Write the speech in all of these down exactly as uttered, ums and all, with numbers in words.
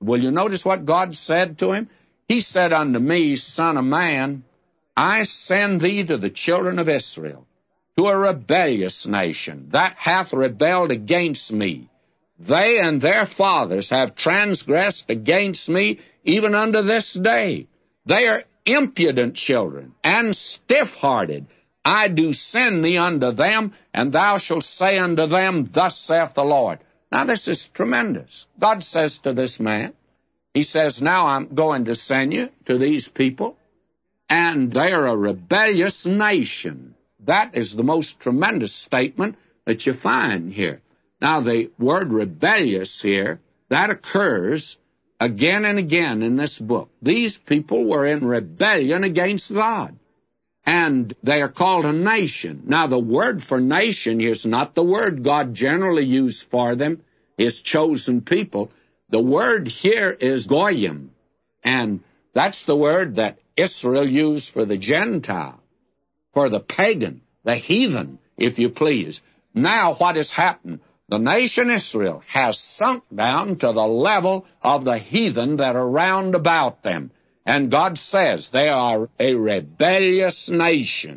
will you notice what God said to him? He said unto me, Son of man, I send thee to the children of Israel, to a rebellious nation that hath rebelled against me. They and their fathers have transgressed against me even unto this day. They are impudent children and stiff-hearted. I do send thee unto them, and thou shalt say unto them, Thus saith the Lord. Now this is tremendous. God says to this man, he says, now I'm going to send you to these people, and they are a rebellious nation. That is the most tremendous statement that you find here. Now, the word rebellious here, that occurs again and again in this book. These people were in rebellion against God, and they are called a nation. Now, the word for nation here is not the word God generally used for them, his chosen people. The word here is goyim, and that's the word that Israel used for the Gentile, for the pagan, the heathen, if you please. Now what has happened? The nation Israel has sunk down to the level of the heathen that are round about them. And God says they are a rebellious nation,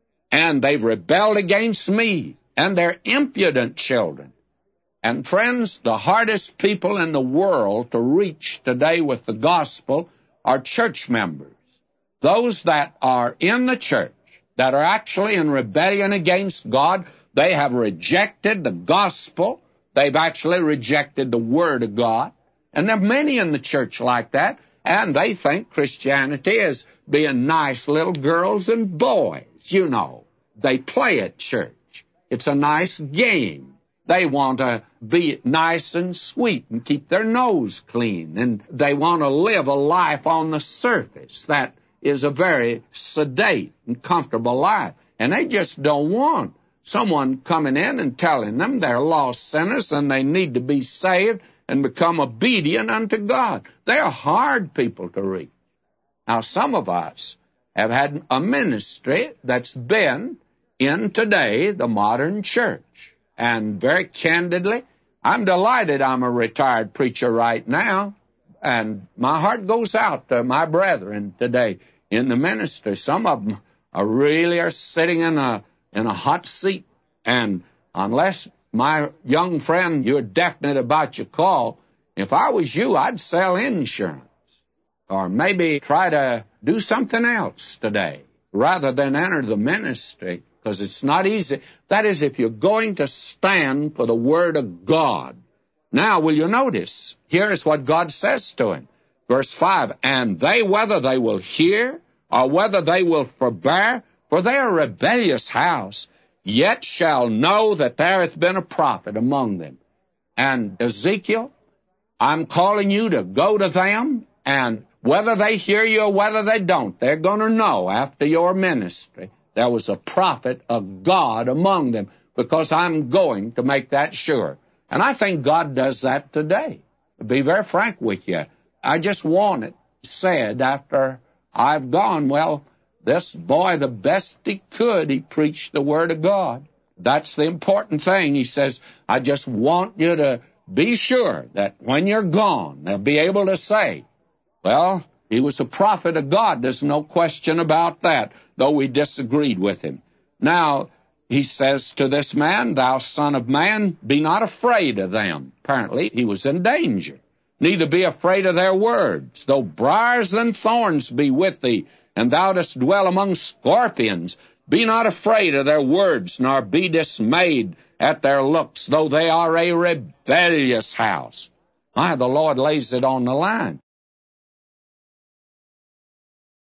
and they've rebelled against me, and they're impudent children. And friends, the hardest people in the world to reach today with the gospel are church members. Those that are in the church, that are actually in rebellion against God. They have rejected the gospel. They've actually rejected the Word of God. And there are many in the church like that, and they think Christianity is being nice little girls and boys. You know, they play at church. It's a nice game. They want to be nice and sweet and keep their nose clean, and they want to live a life on the surface that is a very sedate and comfortable life. And they just don't want someone coming in and telling them they're lost sinners and they need to be saved and become obedient unto God. They're hard people to reach. Now, some of us have had a ministry that's been in today, the modern church. And very candidly, I'm delighted I'm a retired preacher right now, and my heart goes out to my brethren today in the ministry. Some of them are really are sitting in a in a hot seat, and unless, my young friend, you're definite about your call, if I was you, I'd sell insurance, or maybe try to do something else today rather than enter the ministry, because it's not easy. That is, if you're going to stand for the Word of God. Now, will you notice? Here is what God says to him. Verse five, and they, whether they will hear or whether they will forbear, for they are a rebellious house, yet shall know that there hath been a prophet among them. And Ezekiel, I'm calling you to go to them, and whether they hear you or whether they don't, they're going to know after your ministry there was a prophet of God among them, because I'm going to make that sure. And I think God does that today. To be very frank with you, I just want it said after I've gone, well, this boy, the best he could, he preached the Word of God. That's the important thing. He says, I just want you to be sure that when you're gone, they'll be able to say, well, he was a prophet of God. There's no question about that, though we disagreed with him. Now, he says to this man, thou son of man, be not afraid of them. Apparently, he was in danger. Neither be afraid of their words, though briars and thorns be with thee, and thou dost dwell among scorpions. Be not afraid of their words, nor be dismayed at their looks, though they are a rebellious house. Why, the Lord lays it on the line.